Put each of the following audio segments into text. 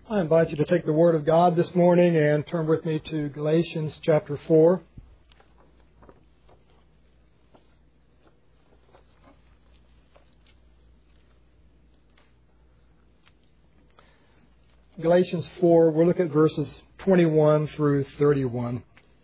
I invite you to take the Word of God this morning and turn with me to Galatians chapter 4. Galatians 4, we'll look at verses 21 through 31.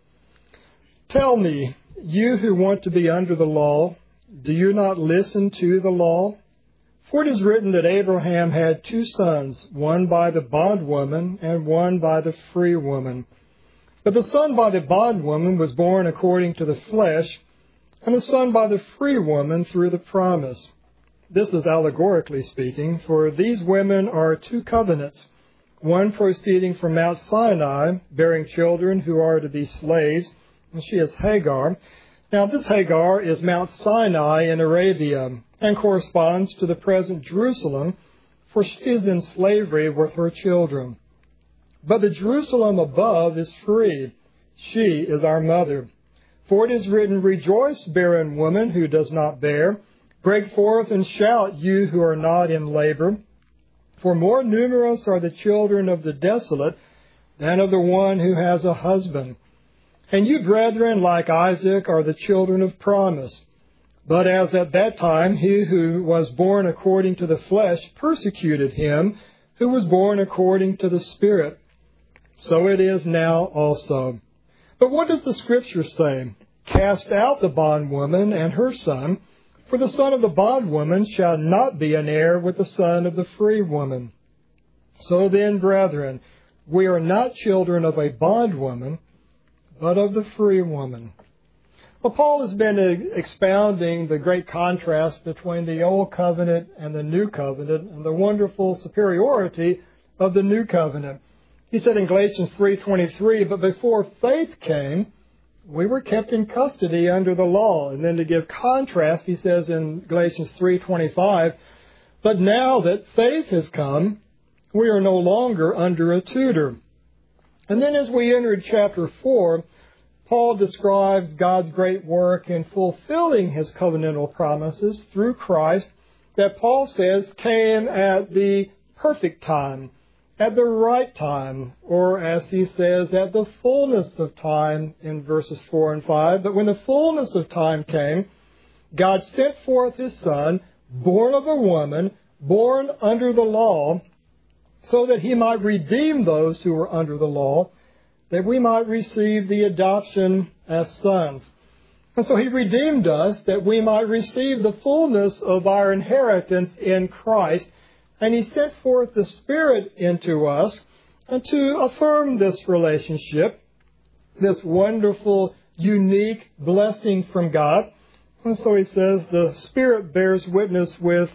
Tell me, you who want to be under the law, do you not listen to the law? For it is written that Abraham had two sons, one by the bondwoman and one by the free woman. But the son by the bondwoman was born according to the flesh, and the son by the free woman through the promise. This is allegorically speaking, for these women are two covenants, one proceeding from Mount Sinai, bearing children who are to be slaves, and she is Hagar. Now this Hagar is Mount Sinai in Arabia, and corresponds to the present Jerusalem, for she is in slavery with her children. But the Jerusalem above is free. She is our mother. For it is written, Rejoice, barren woman who does not bear. Break forth and shout, you who are not in labor. For more numerous are the children of the desolate than of the one who has a husband. And you, brethren, like Isaac, are the children of promise. But as at that time he who was born according to the flesh persecuted him who was born according to the Spirit, so it is now also. But what does the Scripture say? Cast out the bondwoman and her son, for the son of the bondwoman shall not be an heir with the son of the free woman. So then, brethren, we are not children of a bondwoman, but of the free woman. Well, Paul has been expounding the great contrast between the Old Covenant and the New Covenant and the wonderful superiority of the New Covenant. He said in Galatians 3:23, but before faith came, we were kept in custody under the law. And then to give contrast, he says in Galatians 3:25, but now that faith has come, we are no longer under a tutor. And then as we entered chapter 4, Paul describes God's great work in fulfilling his covenantal promises through Christ that Paul says came at the perfect time, at the right time, or as he says, at the fullness of time in verses 4 and 5. But when the fullness of time came, God sent forth his Son, born of a woman, born under the law, so that he might redeem those who were under the law, that we might receive the adoption as sons. And so he redeemed us that we might receive the fullness of our inheritance in Christ. And he sent forth the Spirit into us and to affirm this relationship, this wonderful, unique blessing from God. And so he says the Spirit bears witness with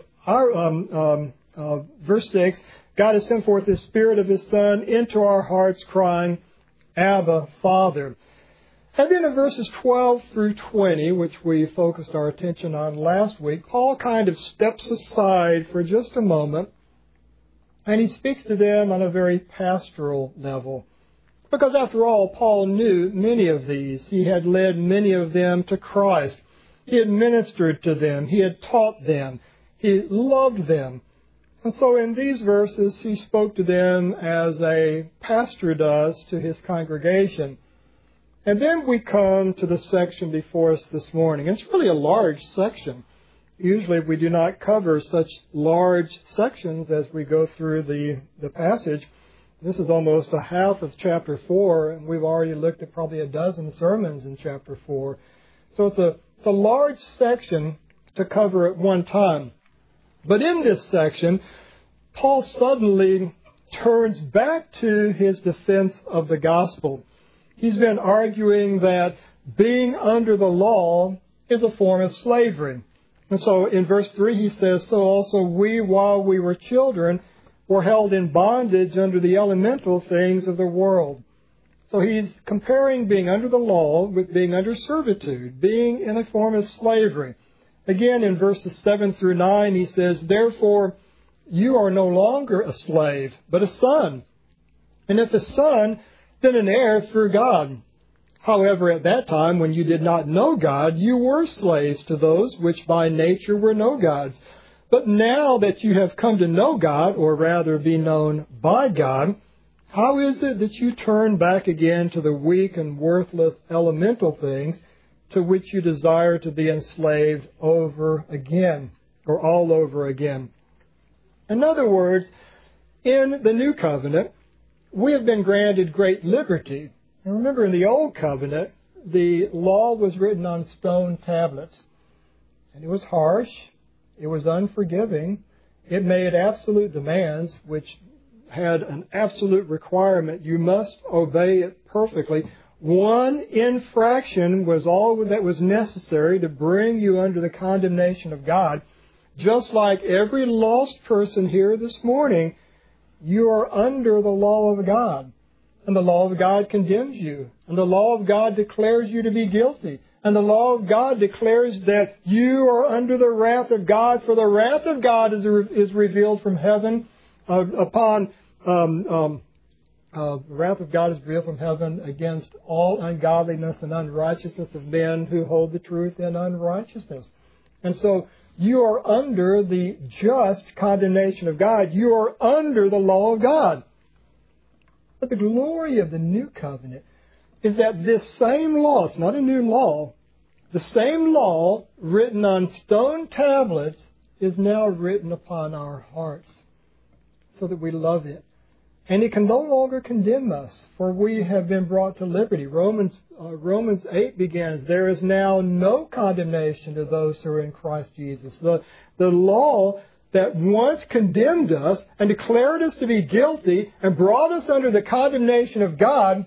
our, verse 6, God has sent forth the Spirit of his Son into our hearts, crying, Abba, Father. And then in verses 12 through 20, which we focused our attention on last week, Paul kind of steps aside for just a moment, and he speaks to them on a very pastoral level. Because after all, Paul knew many of these. He had led many of them to Christ. He had ministered to them. He had taught them. He loved them. And so in these verses, he spoke to them as a pastor does to his congregation. And then we come to the section before us this morning. It's really a large section. Usually we do not cover such large sections as we go through the passage. This is almost a half of chapter 4, and we've already looked at probably a dozen sermons in chapter 4. So it's a large section to cover at one time. But in this section, Paul suddenly turns back to his defense of the gospel. He's been arguing that being under the law is a form of slavery. And so in verse 3 he says, so also we, while we were children, were held in bondage under the elemental things of the world. So he's comparing being under the law with being under servitude, being in a form of slavery. Again, in verses 7 through 9, he says, therefore, you are no longer a slave, but a son. And if a son, then an heir through God. However, at that time, when you did not know God, you were slaves to those which by nature were no gods. But now that you have come to know God, or rather be known by God, how is it that you turn back again to the weak and worthless elemental things to which you desire to be enslaved over again, or all over again? In other words, in the New Covenant, we have been granted great liberty. And remember, in the Old Covenant, the law was written on stone tablets. And it was harsh. It was unforgiving. It made absolute demands, which had an absolute requirement. You must obey it perfectly. One infraction was all that was necessary to bring you under the condemnation of God. Just like every lost person here this morning, you are under the law of God. And the law of God condemns you. And the law of God declares you to be guilty. And the law of God declares that you are under the wrath of God. For the wrath of God is revealed from heaven the wrath of God is revealed from heaven against all ungodliness and unrighteousness of men who hold the truth in unrighteousness. And so you are under the just condemnation of God. You are under the law of God. But the glory of the new covenant is that this same law, it's not a new law, the same law written on stone tablets is now written upon our hearts so that we love it. And it can no longer condemn us, for we have been brought to liberty. Romans 8 begins, there is now no condemnation to those who are in Christ Jesus. The law that once condemned us and declared us to be guilty and brought us under the condemnation of God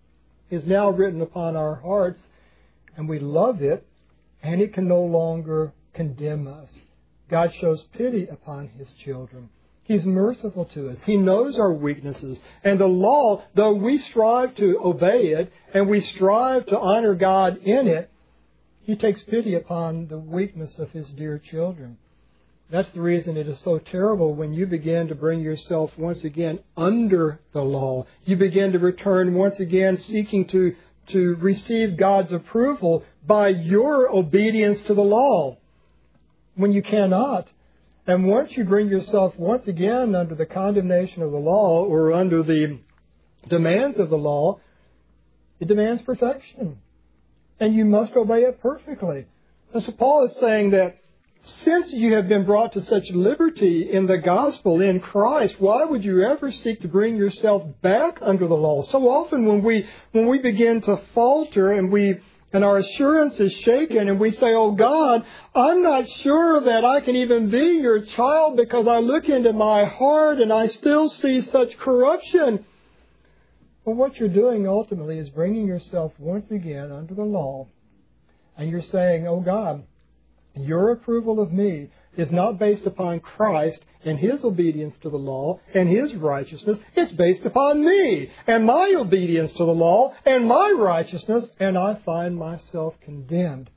is now written upon our hearts, and we love it, and it can no longer condemn us. God shows pity upon His children. He's merciful to us. He knows our weaknesses. And the law, though we strive to obey it and we strive to honor God in it, He takes pity upon the weakness of His dear children. That's the reason it is so terrible when you begin to bring yourself once again under the law. You begin to return once again seeking to receive God's approval by your obedience to the law, when you cannot. And once you bring yourself once again under the condemnation of the law or under the demands of the law, it demands perfection. And you must obey it perfectly. And so Paul is saying that since you have been brought to such liberty in the gospel, in Christ, why would you ever seek to bring yourself back under the law? So often when we begin to falter and our assurance is shaken and we say, oh God, I'm not sure that I can even be your child because I look into my heart and I still see such corruption. Well, what you're doing ultimately is bringing yourself once again under the law. And you're saying, oh God, your approval of me is not based upon Christ and His obedience to the law and His righteousness. It's based upon me and my obedience to the law and my righteousness, and I find myself condemned.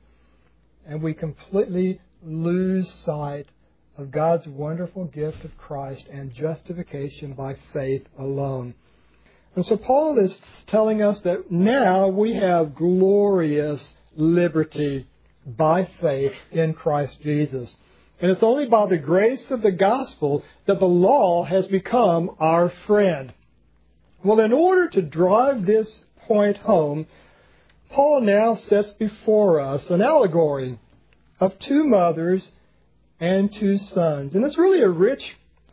And we completely lose sight of God's wonderful gift of Christ and justification by faith alone. And so Paul is telling us that now we have glorious liberty by faith in Christ Jesus. And it's only by the grace of the gospel that the law has become our friend. Well, in order to drive this point home, Paul now sets before us an allegory of two mothers and two sons. And it's really a rich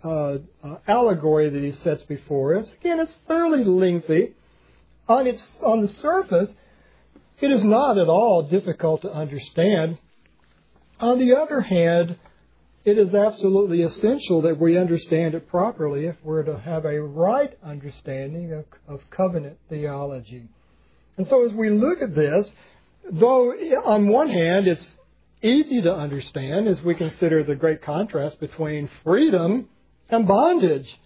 allegory that he sets before us. Again, it's fairly lengthy. On the surface, it is not at all difficult to understand. On the other hand, it is absolutely essential that we understand it properly if we're to have a right understanding of covenant theology. And so as we look at this, though on one hand it's easy to understand as we consider the great contrast between freedom and bondage,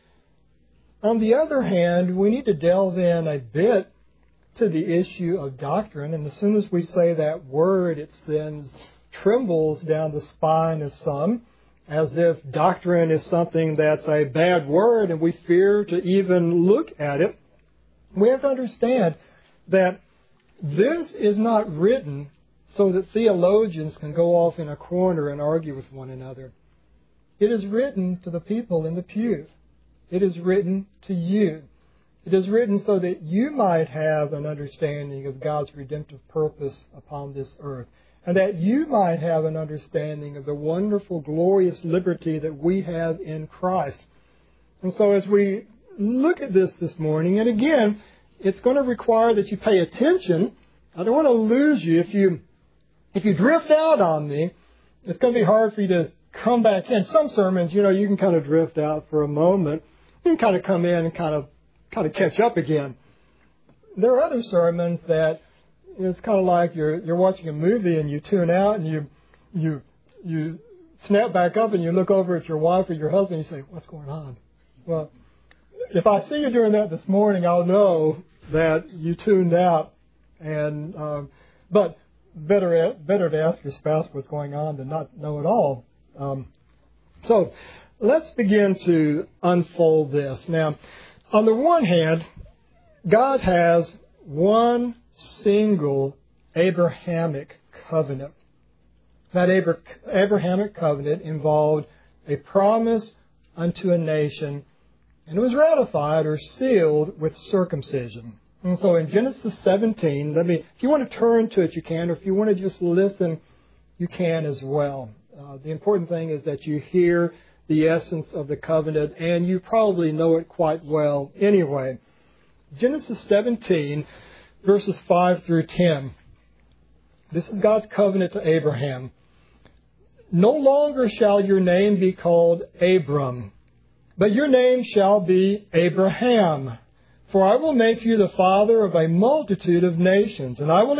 on the other hand, we need to delve in a bit to the issue of doctrine. And as soon as we say that word, it sends trembles down the spine of some, as if doctrine is something that's a bad word and we fear to even look at it. We have to understand that this is not written so that theologians can go off in a corner and argue with one another. It is written to the people in the pew. It is written to you. It is written so that you might have an understanding of God's redemptive purpose upon this earth, and that you might have an understanding of the wonderful, glorious liberty that we have in Christ. And so as we look at this morning, and again, it's going to require that you pay attention. I don't want to lose you. If you drift out on me, it's going to be hard for you to come back in. Some sermons, you can kind of drift out for a moment. You can kind of come in and kind of catch up again. There are other sermons that it's kind of like you're watching a movie and you tune out and you snap back up and you look over at your wife or your husband and you say, "What's going on?" Well, if I see you doing that this morning, I'll know that you tuned out. But better to ask your spouse what's going on than not know at all. So let's begin to unfold this. Now, on the one hand, God has one single Abrahamic covenant. That Abrahamic covenant involved a promise unto a nation, and it was ratified or sealed with circumcision. And so in Genesis 17, if you want to turn to it, you can, or if you want to just listen, you can as well. The important thing is that you hear the essence of the covenant, and you probably know it quite well anyway. Genesis 17, verses 5 through 10. This is God's covenant to Abraham. "No longer shall your name be called Abram, but your name shall be Abraham. For I will make you the father of a multitude of nations, and I will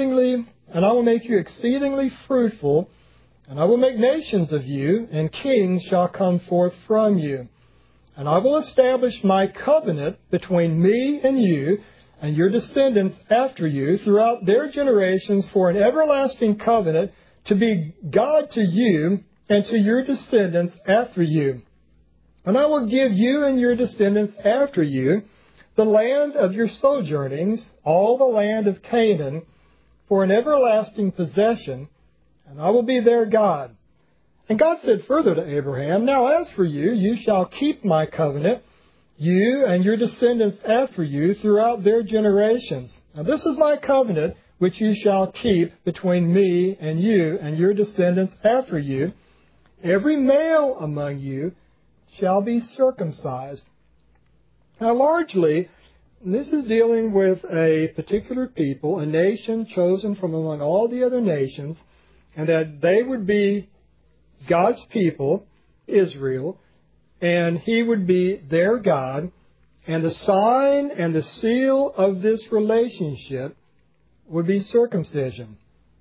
make you exceedingly fruitful, and I will make nations of you, and kings shall come forth from you. And I will establish my covenant between me and you, and your descendants after you, throughout their generations, for an everlasting covenant, to be God to you and to your descendants after you. And I will give you and your descendants after you the land of your sojournings, all the land of Canaan, for an everlasting possession, and I will be their God." And God said further to Abraham, "Now as for you, you shall keep my covenant, you and your descendants after you, throughout their generations. Now this is my covenant, which you shall keep between me and you and your descendants after you. Every male among you shall be circumcised." Now largely, this is dealing with a particular people, a nation chosen from among all the other nations, and that they would be God's people, Israel, and He would be their God, and the sign and the seal of this relationship would be circumcision.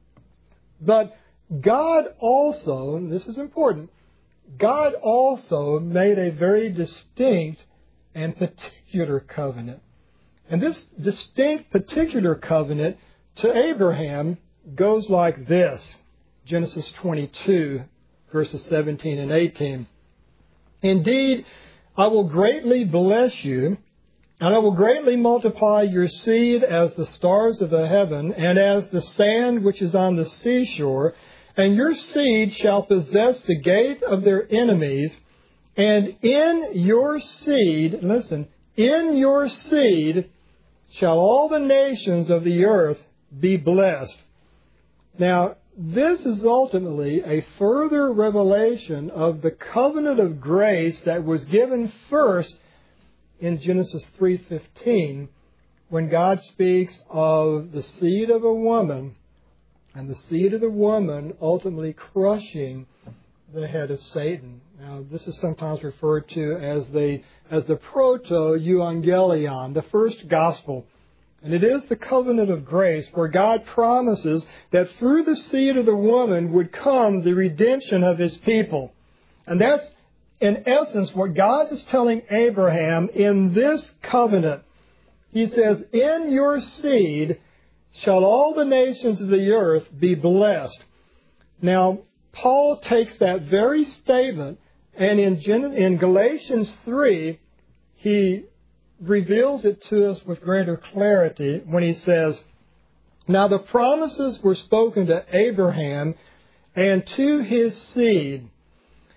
But God also, and this is important, God also made a very distinct and particular covenant. And this distinct particular covenant to Abraham goes like this. Genesis 22, verses 17 and 18. "Indeed, I will greatly bless you, and I will greatly multiply your seed as the stars of the heaven, and as the sand which is on the seashore, and your seed shall possess the gate of their enemies, and in your seed," listen, "in your seed shall all the nations of the earth be blessed." Now, this is ultimately a further revelation of the covenant of grace that was given first in Genesis 3:15, when God speaks of the seed of a woman, and the seed of the woman ultimately crushing the head of Satan. Now, this is sometimes referred to as the proto-evangelion, the first gospel. And it is the covenant of grace where God promises that through the seed of the woman would come the redemption of His people. And that's, in essence, what God is telling Abraham in this covenant. He says, "In your seed shall all the nations of the earth be blessed." Now, Paul takes that very statement, and in Galatians 3, he reveals it to us with greater clarity when he says, "Now the promises were spoken to Abraham and to his seed."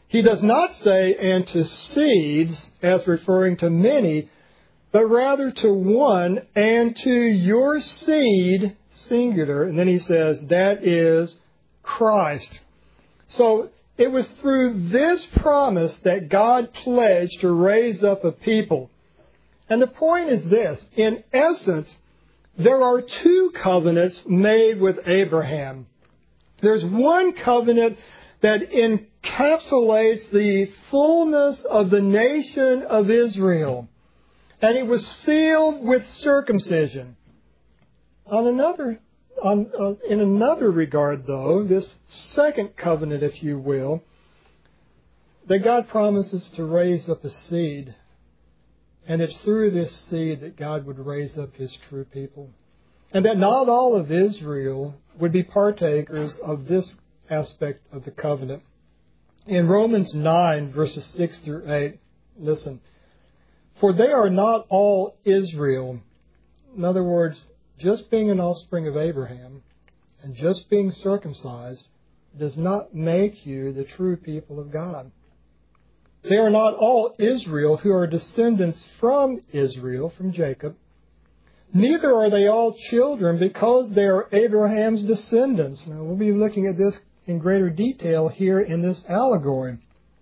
He does not say, and to seeds, as referring to many, but rather to one, and to your seed, singular. And then he says, that is Christ. So it was through this promise that God pledged to raise up a people. And the point is this. In essence, there are two covenants made with Abraham. There's one covenant that encapsulates the fullness of the nation of Israel. And it was sealed with circumcision. In another regard, though, this second covenant, if you will, that God promises to raise up a seed. And it's through this seed that God would raise up His true people. And that not all of Israel would be partakers of this aspect of the covenant. In Romans 9, verses 6 through 8, listen. For they are not all Israel. In other words, just being an offspring of Abraham and just being circumcised does not make you the true people of God. They are not all Israel who are descendants from Israel, from Jacob. Neither are they all children because they are Abraham's descendants. Now, we'll be looking at this in greater detail here in this allegory.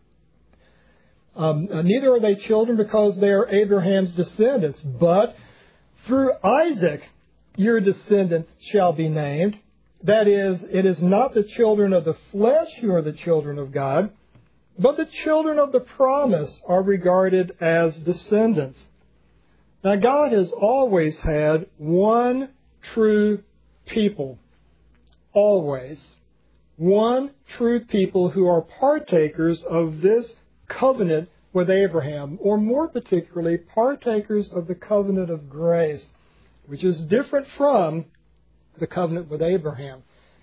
Neither are they children because they are Abraham's descendants, but through Isaac your descendants shall be named. That is, it is not the children of the flesh who are the children of God, but the children of the promise are regarded as descendants. Now, God has always had one true people. Always. One true people who are partakers of this covenant with Abraham, or more particularly, partakers of the covenant of grace, which is different from the covenant with Abraham.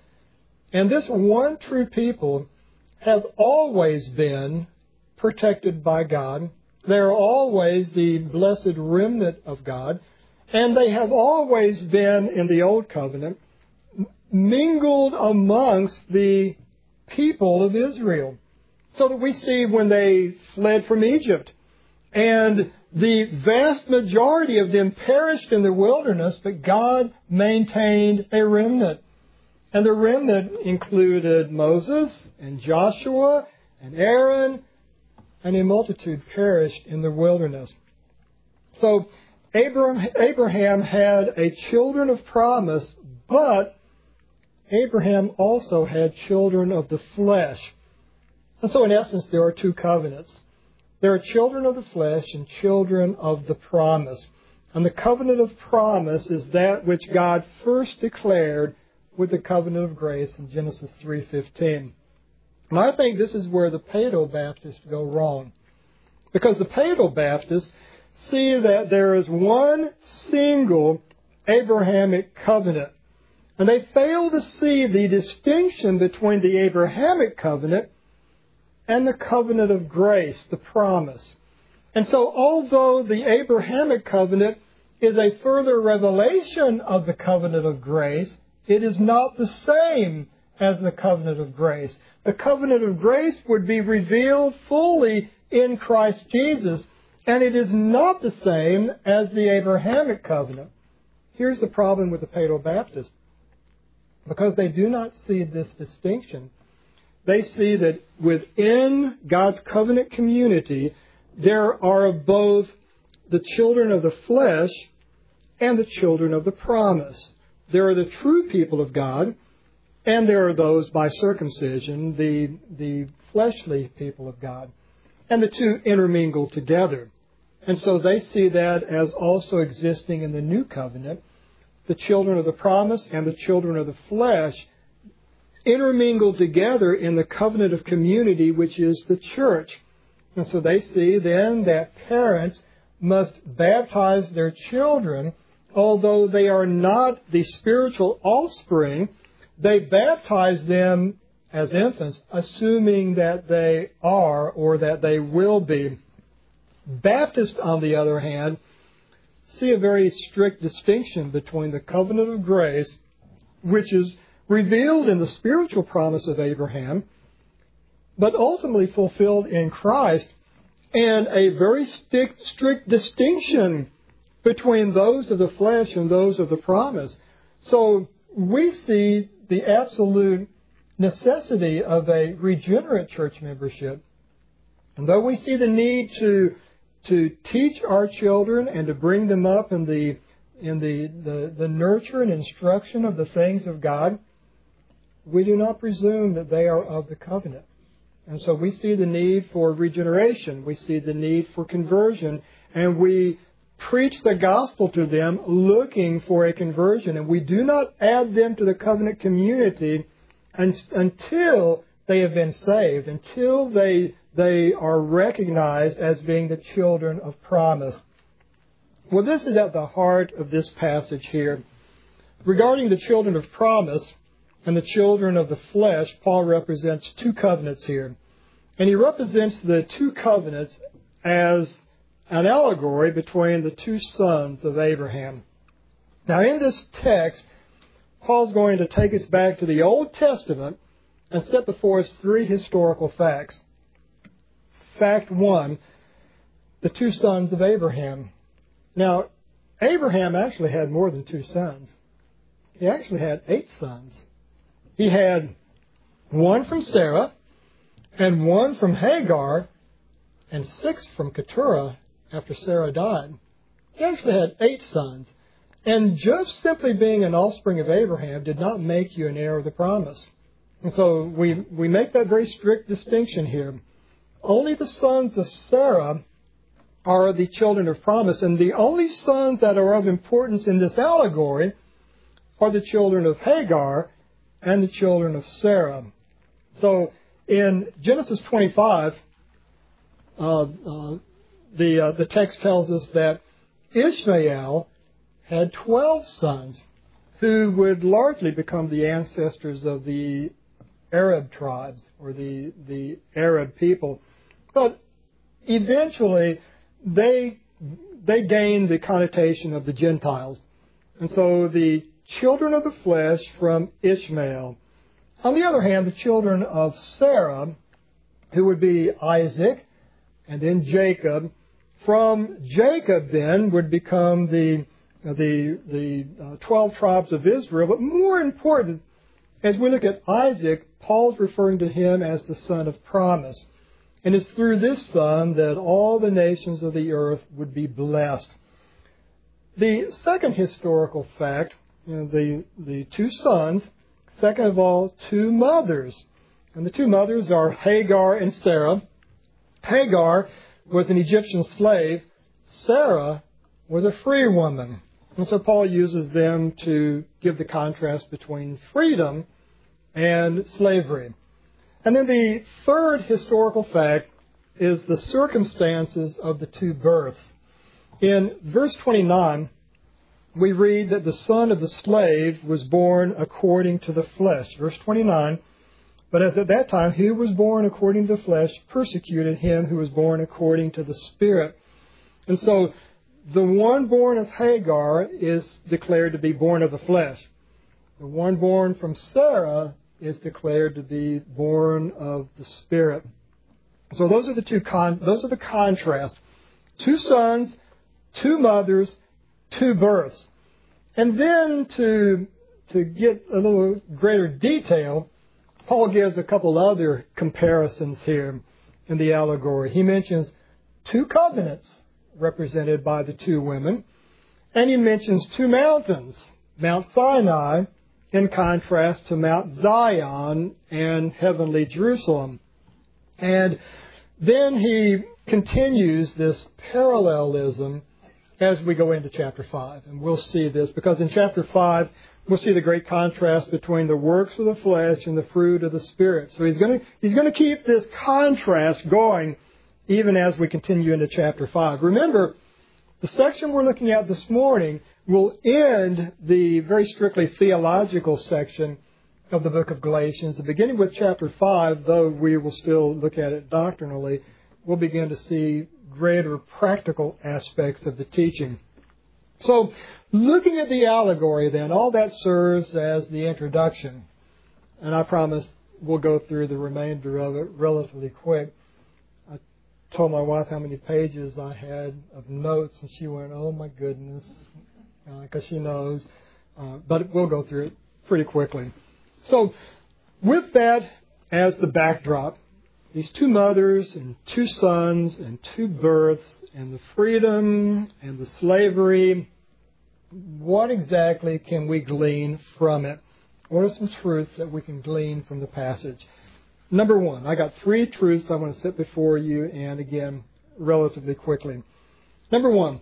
And this one true people have always been protected by God. They are always the blessed remnant of God. And they have always been, in the Old Covenant, mingled amongst the people of Israel. So that we see when they fled from Egypt, and the vast majority of them perished in the wilderness, but God maintained a remnant. And the remnant included Moses and Joshua and Aaron, and a multitude perished in the wilderness. So Abraham had a children of promise, but Abraham also had children of the flesh. And so in essence, there are two covenants. There are children of the flesh and children of the promise. And the covenant of promise is that which God first declared with the covenant of grace in Genesis 3:15. And I think this is where the Paedo-Baptists go wrong. Because the Paedo-Baptists see that there is one single Abrahamic covenant. And they fail to see the distinction between the Abrahamic covenant and the covenant of grace, the promise. And so although the Abrahamic covenant is a further revelation of the covenant of grace, it is not the same as the covenant of grace. The covenant of grace would be revealed fully in Christ Jesus, and it is not the same as the Abrahamic covenant. Here's the problem with the Paedo-Baptists. Because they do not see this distinction, they see that within God's covenant community, there are both the children of the flesh and the children of the promise. There are the true people of God, and there are those by circumcision, the fleshly people of God. And the two intermingle together. And so they see that as also existing in the new covenant. The children of the promise and the children of the flesh intermingle together in the covenant of community, which is the church. And so they see then that parents must baptize their children, although they are not the spiritual offspring. They baptize them as infants, assuming that they are or that they will be. Baptists, on the other hand, see a very strict distinction between the covenant of grace, which is revealed in the spiritual promise of Abraham, but ultimately fulfilled in Christ, and a very strict distinction between those of the flesh and those of the promise. So we see the absolute necessity of a regenerate church membership. And though we see the need to teach our children and to bring them up in the nurture and instruction of the things of God, we do not presume that they are of the covenant. And so we see the need for regeneration. We see the need for conversion. And we preach the gospel to them looking for a conversion. And we do not add them to the covenant community until they have been saved, until they are recognized as being the children of promise. Well, this is at the heart of this passage here. Regarding the children of promise and the children of the flesh, Paul represents two covenants here. And he represents the two covenants as an allegory between the two sons of Abraham. Now, in this text, Paul's going to take us back to the Old Testament and set before us three historical facts. Fact one, the two sons of Abraham. Now, Abraham actually had more than two sons. He actually had 8 sons. He had one from Sarah, and one from Hagar, and 6 from Keturah after Sarah died. He actually had 8 sons. And just simply being an offspring of Abraham did not make you an heir of the promise. And so we make that very strict distinction here. Only the sons of Sarah are the children of promise, and the only sons that are of importance in this allegory are the children of Hagar and the children of Sarah. So in Genesis 25, the text tells us that Ishmael had 12 sons who would largely become the ancestors of the Arab tribes or the Arab people. But eventually they gained the connotation of the Gentiles. And so the children of the flesh from Ishmael. On the other hand, the children of Sarah, who would be Isaac and then Jacob, from Jacob then would become the 12 tribes of Israel. But more important, as we look at Isaac, Paul's referring to him as the son of promise. And it's through this son that all the nations of the earth would be blessed. The second historical fact, the 2 sons, second of all, 2 mothers. And the 2 mothers are Hagar and Sarah. Hagar was an Egyptian slave. Sarah was a free woman. And so Paul uses them to give the contrast between freedom and slavery. And then the third historical fact is the circumstances of the 2 births. In verse 29, we read that the son of the slave was born according to the flesh. Verse 29, but as at that time he who was born according to the flesh persecuted him who was born according to the Spirit. And so the one born of Hagar is declared to be born of the flesh. The one born from Sarah is declared to be born of the Spirit. So those are the contrasts. 2 sons, 2 mothers, 2 births. And then to get a little greater detail, Paul gives a couple other comparisons here in the allegory. He mentions 2 covenants represented by the 2 women, and he mentions 2 mountains, Mount Sinai in contrast to Mount Zion and heavenly Jerusalem. And then he continues this parallelism as we go into chapter 5. And we'll see this because in chapter 5, we'll see the great contrast between the works of the flesh and the fruit of the Spirit. So he's going to keep this contrast going even as we continue into chapter 5. Remember, the section we're looking at this morning will end the very strictly theological section of the book of Galatians. Beginning with chapter 5, though we will still look at it doctrinally, we'll begin to see greater practical aspects of the teaching. So, looking at the allegory then, all that serves as the introduction. And I promise we'll go through the remainder of it relatively quick. I told my wife how many pages I had of notes, and she went, "Oh my goodness," because she knows. But we'll go through it pretty quickly. So, with that as the backdrop, these two mothers and two sons and two births and the freedom and the slavery, what exactly can we glean from it? What are some truths that we can glean from the passage? Number one, I got 3 truths I want to set before you, and again, relatively quickly. Number one,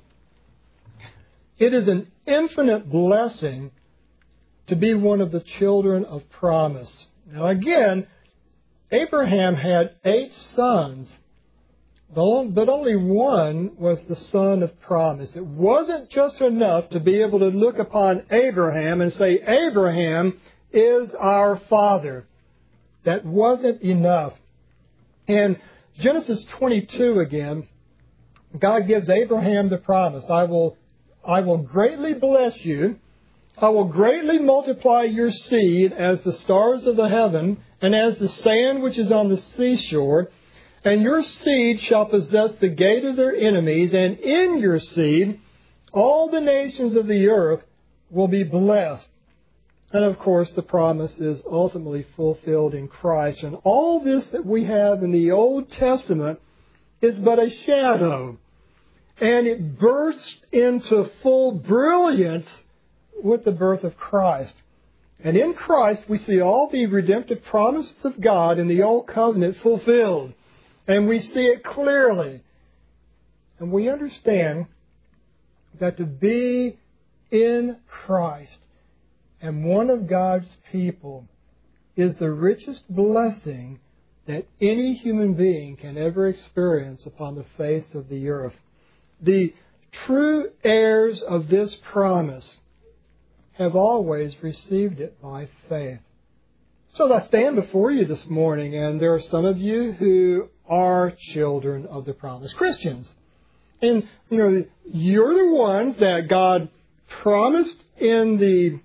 it is an infinite blessing to be one of the children of promise. Now again, Abraham had 8 sons, but only one was the son of promise. It wasn't just enough to be able to look upon Abraham and say, Abraham is our father. That wasn't enough. In Genesis 22 again, God gives Abraham the promise, I will greatly bless you. I will greatly multiply your seed as the stars of the heaven and as the sand which is on the seashore. And your seed shall possess the gate of their enemies, and in your seed all the nations of the earth will be blessed. And of course, the promise is ultimately fulfilled in Christ. And all this that we have in the Old Testament is but a shadow. And it bursts into full brilliance with the birth of Christ. And in Christ, we see all the redemptive promises of God in the Old Covenant fulfilled. And we see it clearly. And we understand that to be in Christ and one of God's people is the richest blessing that any human being can ever experience upon the face of the earth. The true heirs of this promise have always received it by faith. So I stand before you this morning, and there are some of you who are children of the promise, Christians. And, you're the ones that God promised in the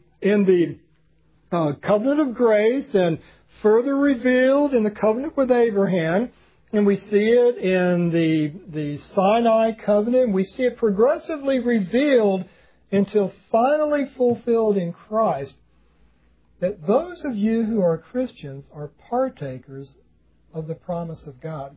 covenant of grace and further revealed in the covenant with Abraham. And we see it in the Sinai covenant. We see it progressively revealed until finally fulfilled in Christ, that those of you who are Christians are partakers of the promise of God.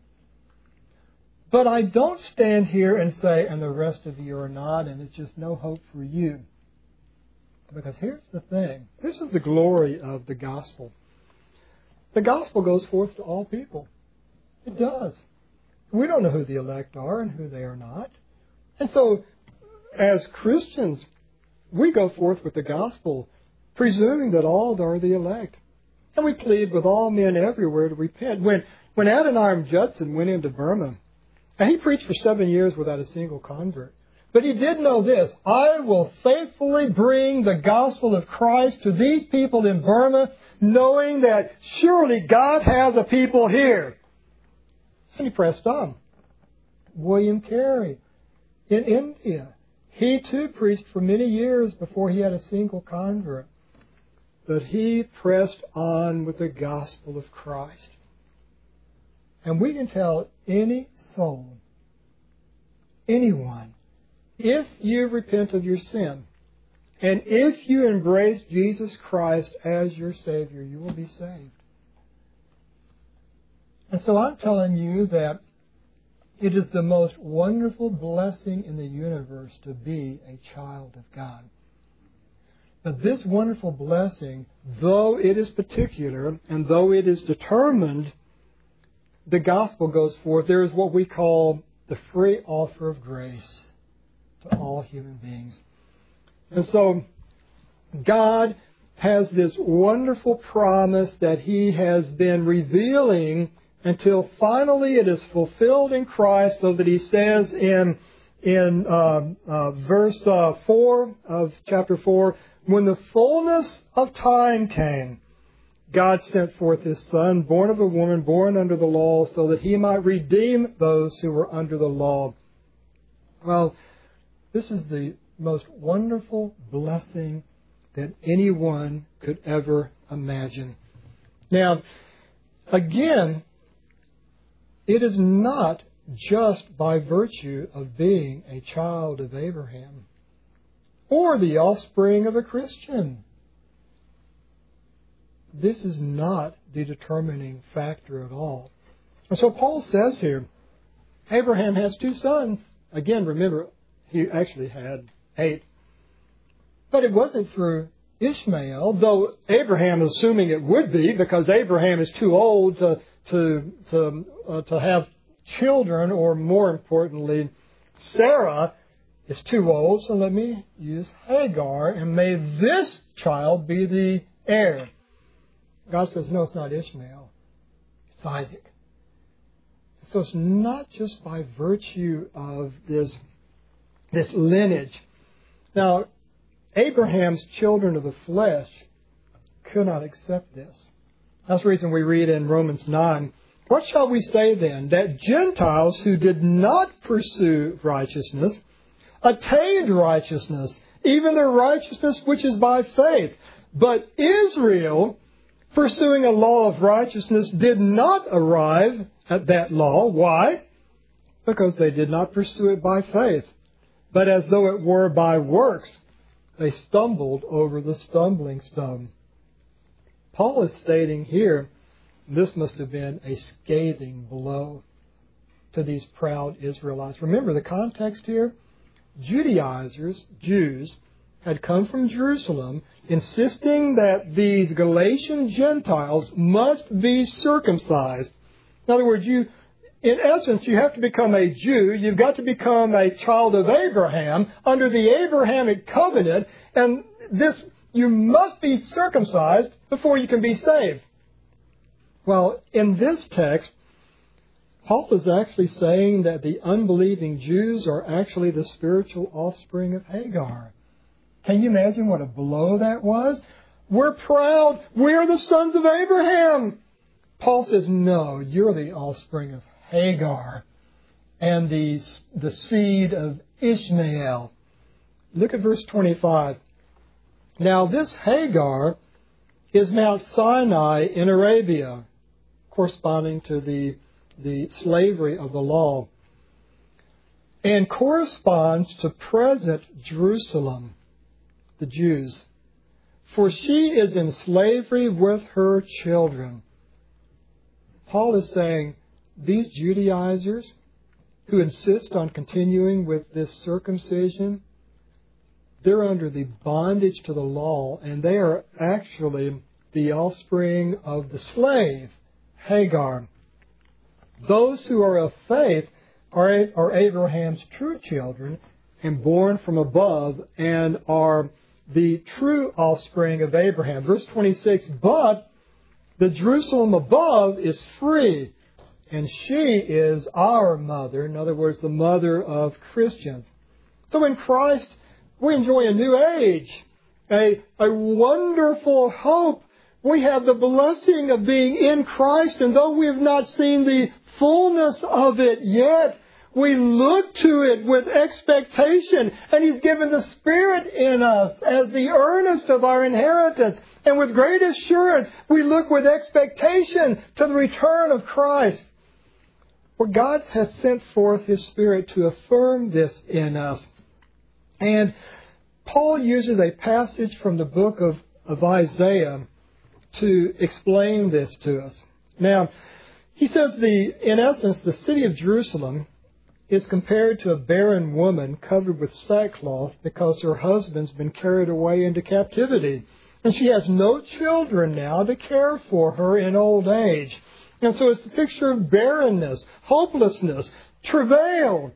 But I don't stand here and say, and the rest of you are not, and it's just no hope for you. Because here's the thing. This is the glory of the gospel. The gospel goes forth to all people. It does. We don't know who the elect are and who they are not. And so, as Christians, we go forth with the gospel, presuming that all are the elect. And we plead with all men everywhere to repent. When Adoniram Judson went into Burma, and he preached for 7 years without a single convert, but he did know this: I will faithfully bring the gospel of Christ to these people in Burma, knowing that surely God has a people here. And he pressed on. William Carey in India, he too preached for many years before he had a single convert. But he pressed on with the gospel of Christ. And we can tell any soul, anyone, if you repent of your sin, and if you embrace Jesus Christ as your Savior, you will be saved. And so I'm telling you that it is the most wonderful blessing in the universe to be a child of God. But this wonderful blessing, though it is particular and though it is determined, the gospel goes forth. There is what we call the free offer of grace to all human beings. And so God has this wonderful promise that He has been revealing until finally it is fulfilled in Christ, so that He says in verse 4 of chapter 4, when the fullness of time came, God sent forth His Son, born of a woman, born under the law, so that He might redeem those who were under the law. Well, this is the most wonderful blessing that anyone could ever imagine. Now, Again, it is not just by virtue of being a child of Abraham or the offspring of a Christian. This is not the determining factor at all. And so Paul says here, Abraham has 2 sons. Again, remember, he actually had 8. But it wasn't through Ishmael, though Abraham is assuming it would be, because Abraham is too old to have children, or more importantly, Sarah is too old, so let me use Hagar, and may this child be the heir. God says, no, it's not Ishmael. It's Isaac. So it's not just by virtue of this lineage. Now, Abraham's children of the flesh could not accept this. That's the reason we read in Romans 9, what shall we say then? That Gentiles who did not pursue righteousness attained righteousness, even the righteousness which is by faith. But Israel, pursuing a law of righteousness, did not arrive at that law. Why? Because they did not pursue it by faith, but as though it were by works. They stumbled over the stumbling stone. Paul is stating here, this must have been a scathing blow to these proud Israelites. Remember the context here? Judaizers, Jews, had come from Jerusalem, insisting that these Galatian Gentiles must be circumcised. In other words, in essence, you have to become a Jew. You've got to become a child of Abraham under the Abrahamic covenant, and you must be circumcised before you can be saved. Well, in this text, Paul is actually saying that the unbelieving Jews are actually the spiritual offspring of Hagar. Can you imagine what a blow that was? We're proud. We're the sons of Abraham. Paul says, no, you're the offspring of Hagar and the seed of Ishmael. Look at verse 25. Now this Hagar is Mount Sinai in Arabia, corresponding to the slavery of the law, and corresponds to present Jerusalem, the Jews. For she is in slavery with her children. Paul is saying, these Judaizers who insist on continuing with this circumcision, they're under the bondage to the law, and they are actually the offspring of the slave, Hagar. Those who are of faith are Abraham's true children and born from above and are the true offspring of Abraham. Verse 26, but the Jerusalem above is free, and she is our mother. In other words, the mother of Christians. So in Christ, we enjoy a new age, a wonderful hope. We have the blessing of being in Christ, and though we have not seen the fullness of it yet, we look to it with expectation, and He's given the Spirit in us as the earnest of our inheritance. And with great assurance, we look with expectation to the return of Christ. For God has sent forth His Spirit to affirm this in us. And Paul uses a passage from the book of Isaiah to explain this to us. Now, he says in essence, the city of Jerusalem is compared to a barren woman covered with sackcloth because her husband's been carried away into captivity. And she has no children now to care for her in old age. And so it's a picture of barrenness, hopelessness, travail.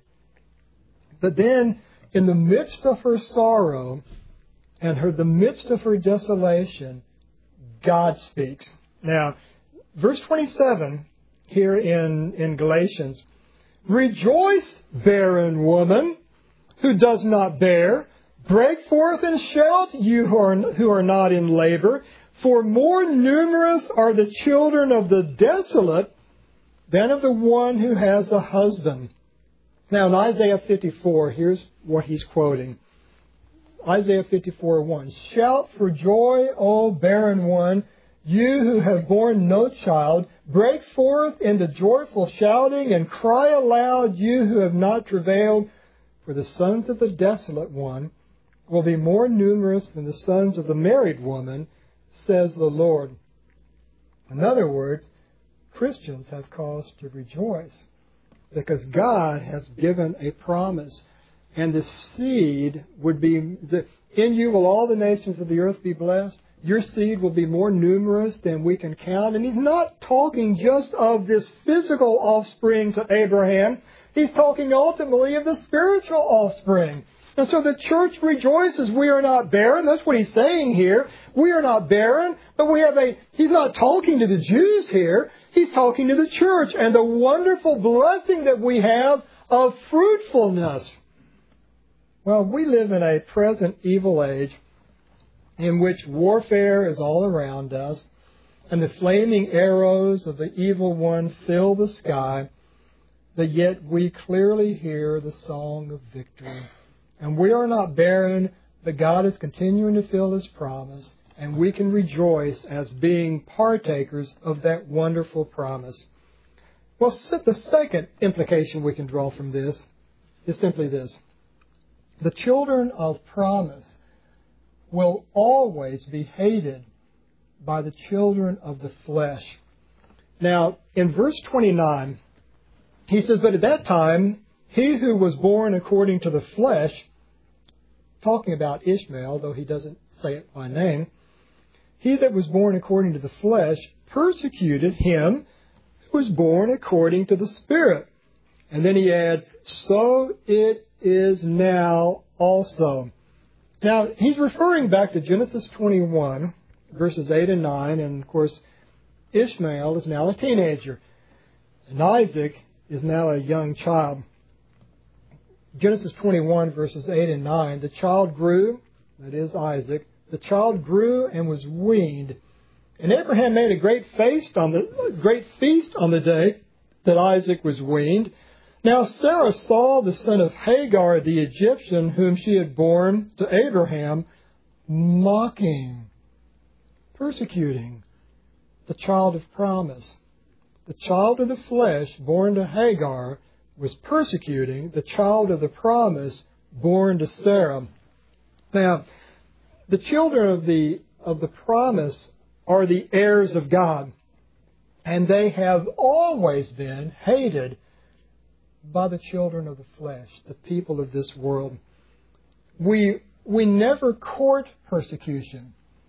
But then, in the midst of her sorrow and the midst of her desolation, God speaks. Now, verse 27 here in Galatians, rejoice, barren woman who does not bear. Break forth and shout, you who are not in labor. For more numerous are the children of the desolate than of the one who has a husband. Now in Isaiah 54, here's what he's quoting. Isaiah 54:1. Shout for joy, O barren one, You who have borne no child, break forth into joyful shouting and cry aloud, you who have not travailed, for the sons of the desolate one will be more numerous than the sons of the married woman, says the Lord. In other words, Christians have cause to rejoice because God has given a promise. And the seed would be, in you will all the nations of the earth be blessed. Your seed will be more numerous than we can count. And He's not talking just of this physical offspring to Abraham. He's talking ultimately of the spiritual offspring. And so the church rejoices. We are not barren. That's what he's saying here. We are not barren, but he's not talking to the Jews here. He's talking to the church and the wonderful blessing that we have of fruitfulness. Well, we live in a present evil age in which warfare is all around us, and the flaming arrows of the evil one fill the sky, but yet we clearly hear the song of victory. And we are not barren, but God is continuing to fill His promise, and we can rejoice as being partakers of that wonderful promise. Well, the second implication we can draw from this is simply this. The children of promise will always be hated by the children of the flesh. Now, in verse 29, he says, but at that time, he who was born according to the flesh, talking about Ishmael, though he doesn't say it by name, he that was born according to the flesh persecuted him who was born according to the Spirit. And then he adds, so it is now also. Now, he's referring back to Genesis 21, verses 8 and 9, and of course, Ishmael is now a teenager, and Isaac is now a young child. Genesis 21, verses 8 and 9, the child grew, that is Isaac, the child grew and was weaned. And Abraham made a great feast on the day that Isaac was weaned. Now Sarah saw the son of Hagar, the Egyptian, whom she had borne to Abraham, mocking, persecuting the child of promise. The child of the flesh born to Hagar was persecuting the child of the promise born to Sarah. Now, the children of the promise are the heirs of God, and they have always been hated by the children of the flesh, the people of this world. We never court persecution,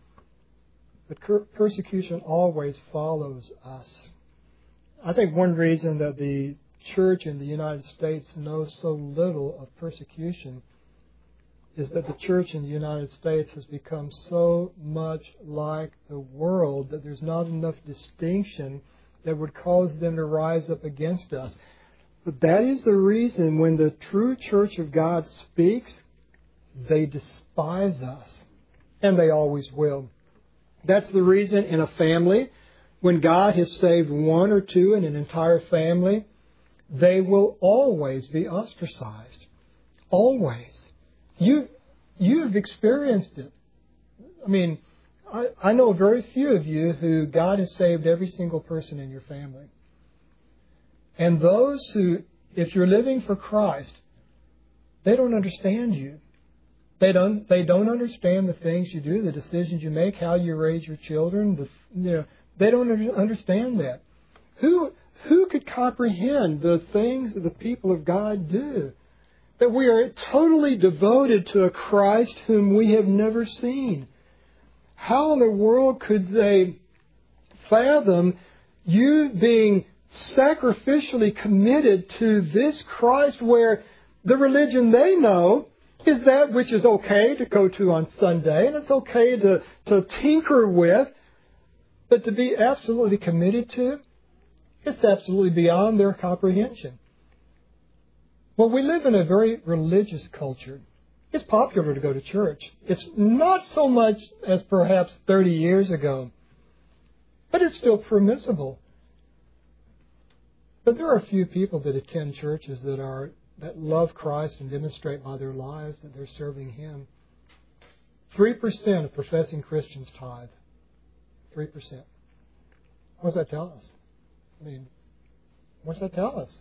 but persecution always follows us. I think one reason that the church in the United States knows so little of persecution is that the church in the United States has become so much like the world that there's not enough distinction that would cause them to rise up against us. But that is the reason when the true church of God speaks, they despise us. And they always will. That's the reason in a family, when God has saved one or two in an entire family, they will always be ostracized. Always. You've experienced it. I mean, I know very few of you who God has saved every single person in your family. And those who, if you're living for Christ, they don't understand you. They don't understand the things you do, the decisions you make, how you raise your children. They don't understand that. Who could comprehend the things that the people of God do? That we are totally devoted to a Christ whom we have never seen. How in the world could they fathom you being sacrificially committed to this Christ where the religion they know is that which is okay to go to on Sunday and it's okay to tinker with, but to be absolutely committed to, it's absolutely beyond their comprehension. Well, we live in a very religious culture. It's popular to go to church. It's not so much as perhaps 30 years ago, but it's still permissible. But there are a few people that attend churches that love Christ and demonstrate by their lives that they're serving Him. 3% of professing Christians tithe. 3%. What does that tell us? What does that tell us?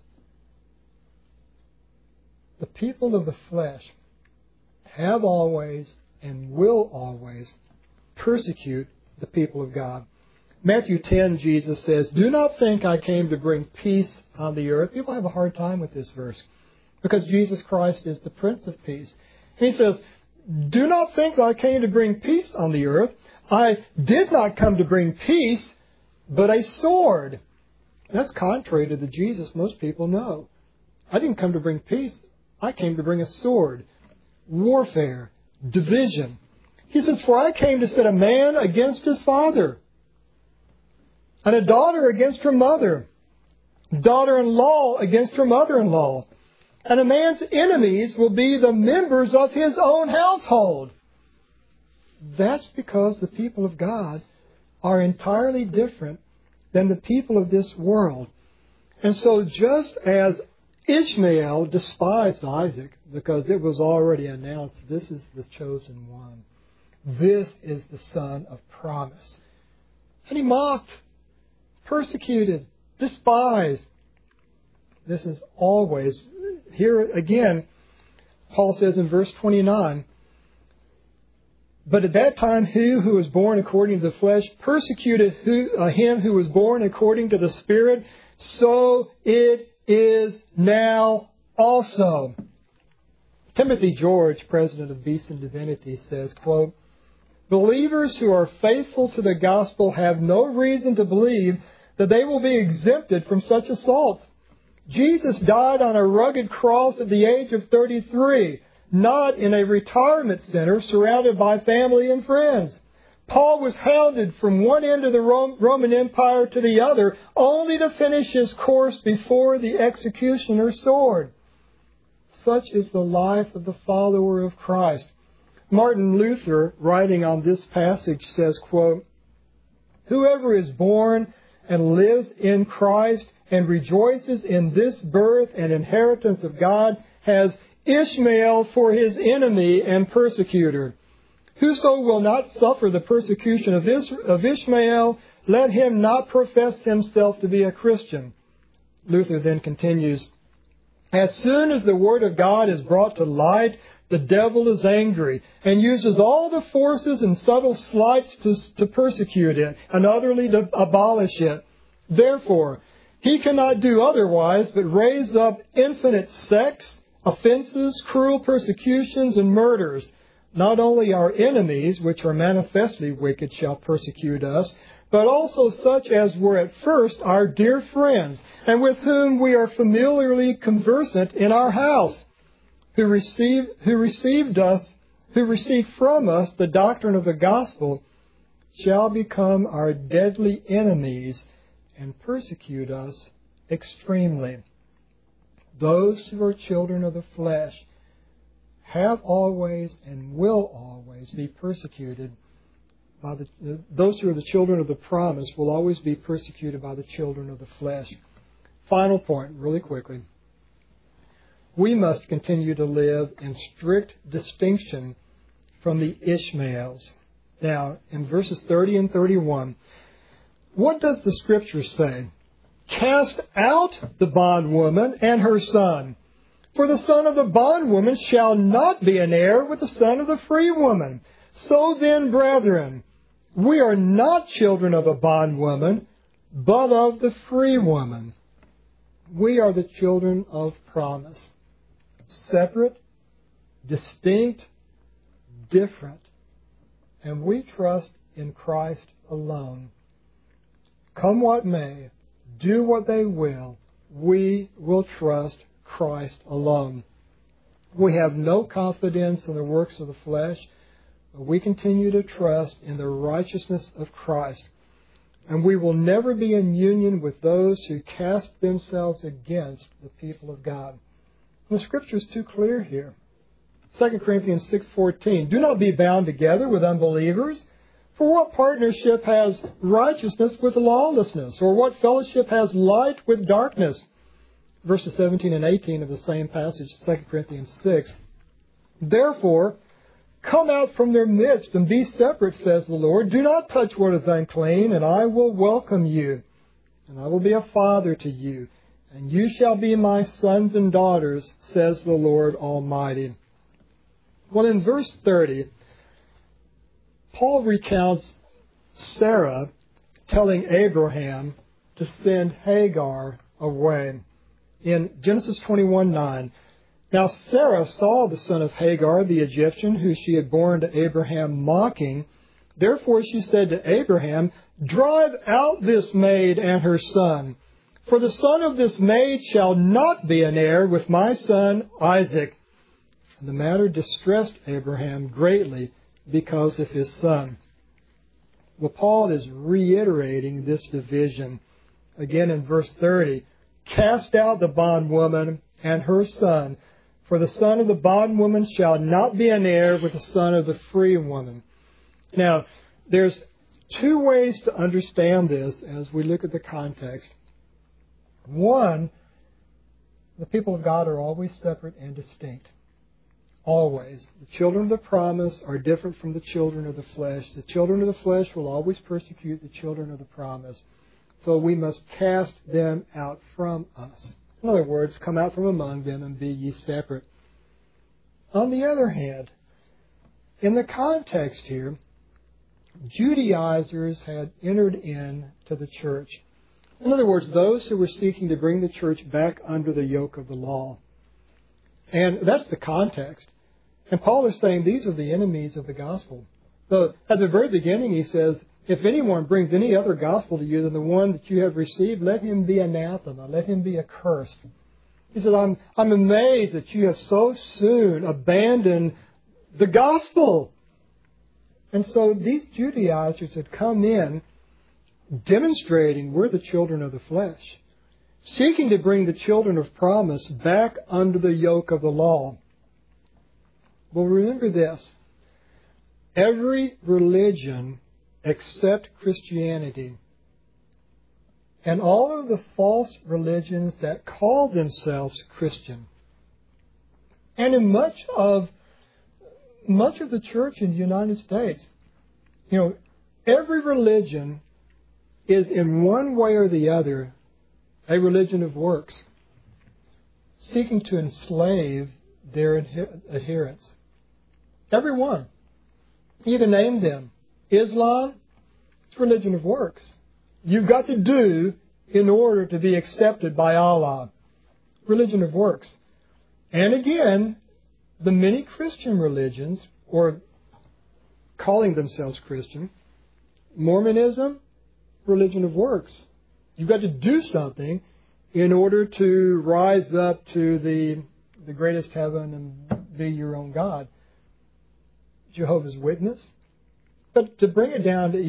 The people of the flesh have always and will always persecute the people of God. Matthew 10, Jesus says, "Do not think I came to bring peace on the earth." People have a hard time with this verse because Jesus Christ is the Prince of Peace. He says, "Do not think that I came to bring peace on the earth. I did not come to bring peace, but a sword." That's contrary to the Jesus most people know. I didn't come to bring peace. I came to bring a sword, warfare, division. He says, "For I came to set a man against his father, and a daughter against her mother, daughter-in-law against her mother-in-law. And a man's enemies will be the members of his own household." That's because the people of God are entirely different than the people of this world. And so just as Ishmael despised Isaac because it was already announced, this is the chosen one. This is the son of promise. And he mocked, persecuted, despised. This is always, here again, Paul says in verse 29, "But at that time he who was born according to the flesh persecuted him who was born according to the Spirit. So it is now also." Timothy George, president of Beeson Divinity, says, quote, "Believers who are faithful to the gospel have no reason to believe that they will be exempted from such assaults. Jesus died on a rugged cross at the age of 33, not in a retirement center surrounded by family and friends. Paul was hounded from one end of the Roman Empire to the other, only to finish his course before the executioner's sword. Such is the life of the follower of Christ." Martin Luther, writing on this passage, says, quote, "Whoever is born and lives in Christ and rejoices in this birth and inheritance of God has Ishmael for his enemy and persecutor. Whoso will not suffer the persecution of Ishmael, let him not profess himself to be a Christian." Luther then continues, "As soon as the word of God is brought to light, the devil is angry and uses all the forces and subtle sleights to persecute it and utterly to abolish it. Therefore, he cannot do otherwise but raise up infinite sects, offenses, cruel persecutions, and murders. Not only our enemies, which are manifestly wicked, shall persecute us, but also such as were at first our dear friends, and with whom we are familiarly conversant in our house, who received from us the doctrine of the gospel, shall become our deadly enemies and persecute us extremely. Those who are children of the flesh have always and will always be persecuted by those who are the children of the promise will always be persecuted by the children of the flesh. Final point, really quickly. We must continue to live in strict distinction from the Ishmaels. Now, in verses 30 and 31, what does the Scripture say? "Cast out the bondwoman and her son. For the son of the bondwoman shall not be an heir with the son of the free woman. So then, brethren, we are not children of a bondwoman, but of the free woman." We are the children of promise. Separate, distinct, different. And we trust in Christ alone. Come what may, do what they will, we will trust Christ alone. We have no confidence in the works of the flesh, but we continue to trust in the righteousness of Christ. And we will never be in union with those who cast themselves against the people of God. The Scripture is too clear here. 2 Corinthians 6:14, "Do not be bound together with unbelievers. For what partnership has righteousness with lawlessness? Or what fellowship has light with darkness?" Verses 17 and 18 of the same passage, 2 Corinthians 6. "Therefore, Come out from their midst and be separate, says the Lord. Do not touch what is unclean, and I will welcome you. And I will be a father to you, and you shall be my sons and daughters, says the Lord Almighty. Well, in verse 30, Paul recounts Sarah telling Abraham to send Hagar away. In Genesis 21:9, now Sarah saw the son of Hagar, the Egyptian, who she had borne to Abraham, mocking. Therefore she said to Abraham, drive out this maid and her son, for the son of this maid shall not be an heir with my son Isaac. And the matter distressed Abraham greatly because of his son. Well, Paul is reiterating this division again in verse 30. Cast out the bondwoman and her son, for the son of the bondwoman shall not be an heir with the son of the free woman. Now, there's two ways to understand this as we look at the context. One, the people of God are always separate and distinct. Always. The children of the promise are different from the children of the flesh. The children of the flesh will always persecute the children of the promise. So we must cast them out from us. In other words, come out from among them and be ye separate. On the other hand, in the context here, Judaizers had entered into the church. In other words, those who were seeking to bring the church back under the yoke of the law. And that's the context. And Paul is saying these are the enemies of the gospel. So at the very beginning he says, if anyone brings any other gospel to you than the one that you have received, let him be anathema, let him be accursed. He says, I'm amazed that you have so soon abandoned the gospel. And so these Judaizers had come in demonstrating we're the children of the flesh, seeking to bring the children of promise back under the yoke of the law. Well, remember this. Every religion except Christianity and all of the false religions that call themselves Christian, and in much of the church in the United States, every religion is in one way or the other a religion of works, seeking to enslave their adherents. Every one. You can name them. Islam, it's a religion of works. You've got to do in order to be accepted by Allah. Religion of works. And again, the many Christian religions, or calling themselves Christian, Mormonism, religion of works. You've got to do something in order to rise up to the greatest heaven and be your own God. Jehovah's Witness. But to bring it down to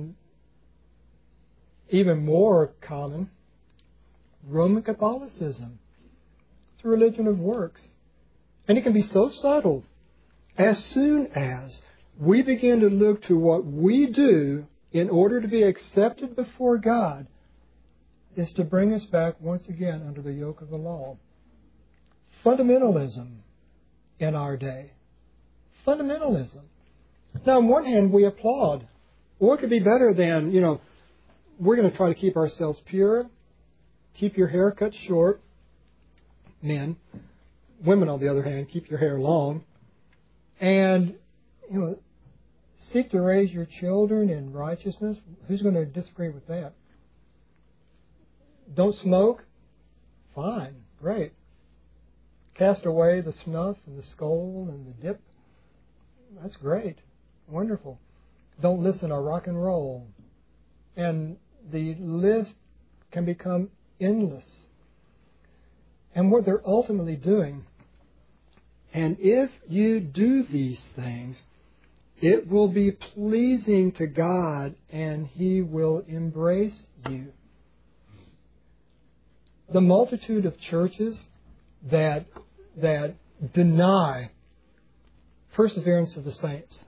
even more common, Roman Catholicism. It's a religion of works. And it can be so subtle. As soon as we begin to look to what we do in order to be accepted before God, is to bring us back once again under the yoke of the law. Fundamentalism in our day. Fundamentalism. Now, on one hand, we applaud. What could be better than, we're going to try to keep ourselves pure, keep your hair cut short, men. Women, on the other hand, keep your hair long. And, seek to raise your children in righteousness. Who's going to disagree with that? Don't smoke? Fine, great. Cast away the snuff and the skull and the dip? That's great. Wonderful. Don't listen to rock and roll. And the list can become endless. And what they're ultimately doing, and if you do these things, it will be pleasing to God and He will embrace you. The multitude of churches that deny perseverance of the saints,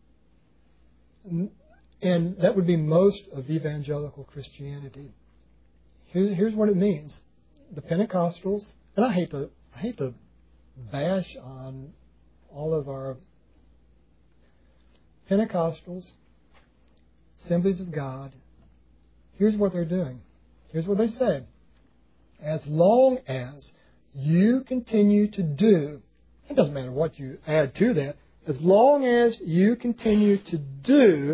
and that would be most of evangelical Christianity. Here's what it means. The Pentecostals, and I hate to bash on all of our Pentecostals, Assemblies of God, here's what they're doing. Here's what they say. As long as you continue to do, it doesn't matter what you add to that, as long as you continue to do,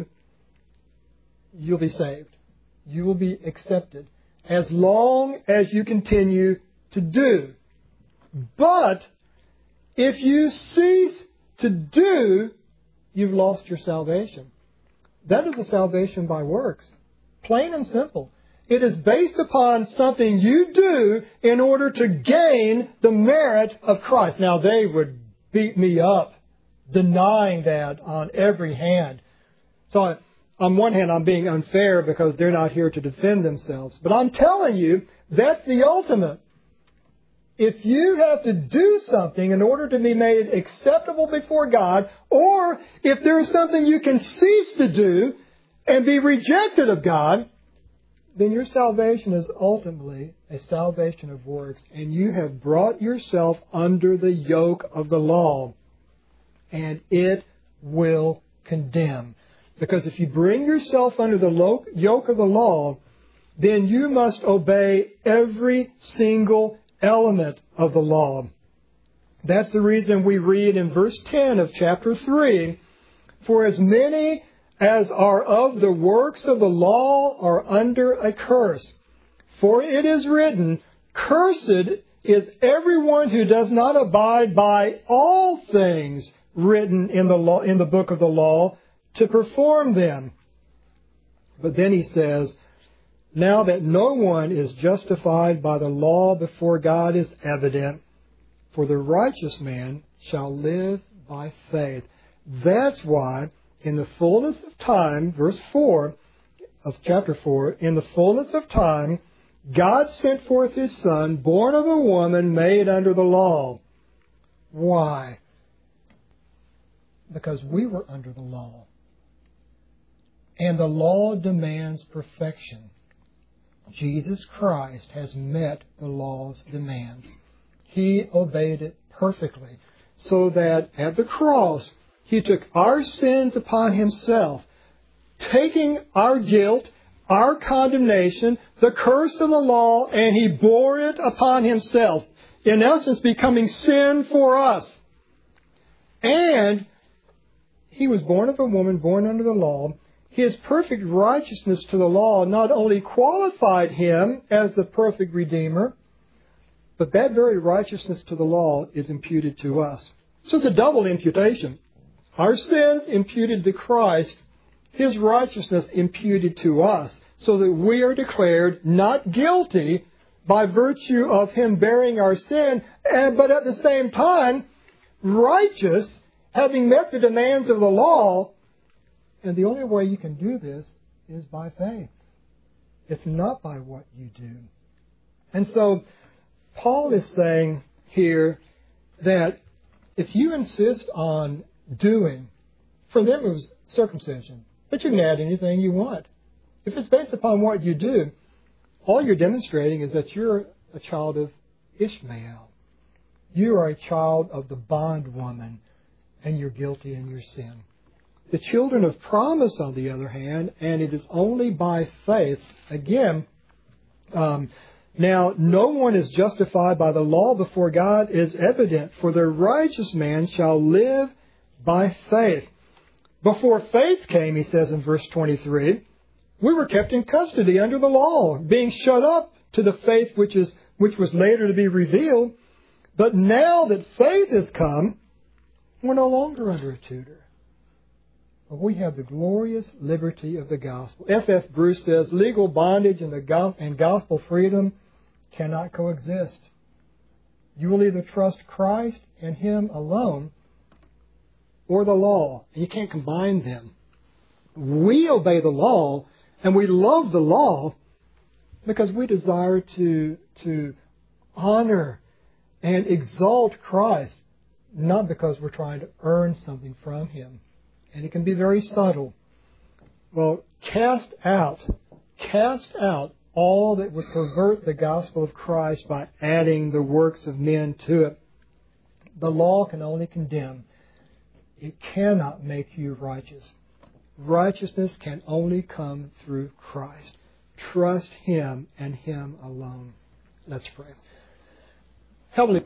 you'll be saved. You will be accepted. As long as you continue to do. But if you cease to do, you've lost your salvation. That is a salvation by works. Plain and simple. It is based upon something you do in order to gain the merit of Christ. Now, they would beat me up, denying that on every hand. So, on one hand, I'm being unfair because they're not here to defend themselves. But I'm telling you, that's the ultimate. If you have to do something in order to be made acceptable before God, or if there is something you can cease to do and be rejected of God, then your salvation is ultimately a salvation of works, and you have brought yourself under the yoke of the law, and it will condemn. Because if you bring yourself under the yoke of the law, then you must obey every single element of the law. That's the reason we read in verse 10 of chapter 3, "For as many as are of the works of the law are under a curse. For it is written, Cursed is everyone who does not abide by all things written in the book of the law to perform them." But then he says, "Now that no one is justified by the law before God is evident, for the righteous man shall live by faith." That's why in the fullness of time, verse 4 of chapter 4, in the fullness of time, God sent forth His Son, born of a woman, made under the law. Why? Because we were under the law. And the law demands perfection. Jesus Christ has met the law's demands. He obeyed it perfectly, so that at the cross, He took our sins upon Himself, taking our guilt, our condemnation, the curse of the law, and He bore it upon Himself, in essence becoming sin for us. And He was born of a woman, born under the law. His perfect righteousness to the law not only qualified Him as the perfect Redeemer, but that very righteousness to the law is imputed to us. So it's a double imputation. Our sins imputed to Christ, His righteousness imputed to us, so that we are declared not guilty by virtue of Him bearing our sin, but at the same time, righteous, having met the demands of the law. And the only way you can do this is by faith. It's not by what you do. And so, Paul is saying here that if you insist on doing, for them it was circumcision, but you can add anything you want. If it's based upon what you do, all you're demonstrating is that you're a child of Ishmael. You are a child of the bondwoman, and you're guilty in your sin. The children of promise, on the other hand, and it is only by faith, again, now no one is justified by the law before God is evident, for the righteous man shall live by faith. Before faith came, he says in verse 23, we were kept in custody under the law, being shut up to the faith which was later to be revealed. But now that faith has come, we're no longer under a tutor. But we have the glorious liberty of the gospel. F.F. Bruce says, legal bondage and gospel freedom cannot coexist. You will either trust Christ and Him alone, or the law. And you can't combine them. We obey the law, and we love the law because we desire to honor and exalt Christ, not because we're trying to earn something from Him. And it can be very subtle. Well, cast out all that would pervert the gospel of Christ by adding the works of men to it. The law can only condemn. It cannot make you righteous. Righteousness can only come through Christ. Trust Him and Him alone. Let's pray. Heavenly